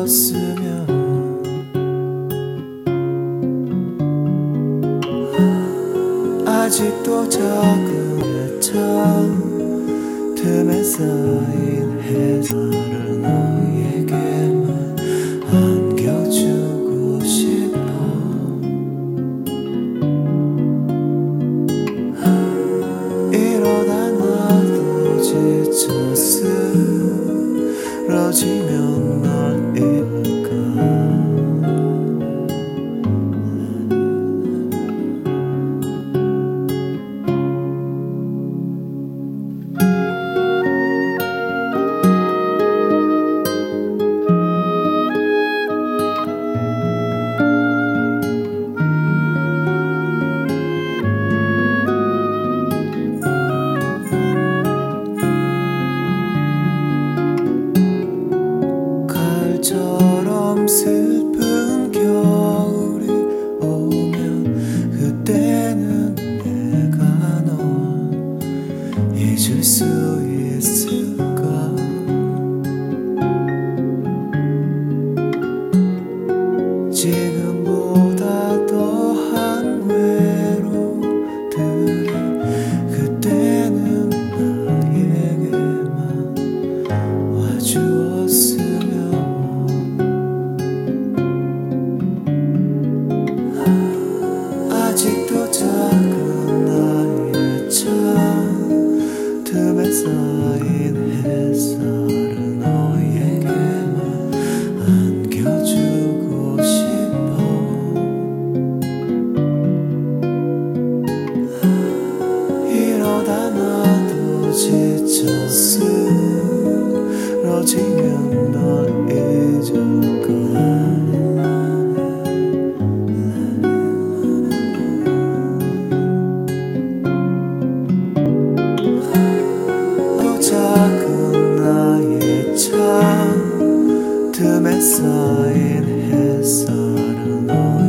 와주었으면 아직도 작은 애착 틈에 쌓인 해설을 너에게만 안겨주고 싶어. 이러다 나도 지쳐 쓰러지면 널 잃을까. 처럼 슬픈 겨울이 오면 그때는 내가 널 잊을 수 있을까. 지금보다 더한 외로움들이 그때는 나에게만 와주었으면. 아직도 작은 나의 참 틈에 쌓인 햇살을 너에게만 안겨주고 싶어. 이러다 나도 지쳐 쓰러지면 널 잊을까. 작은 나의 참 틈에 쌓인 햇살을 너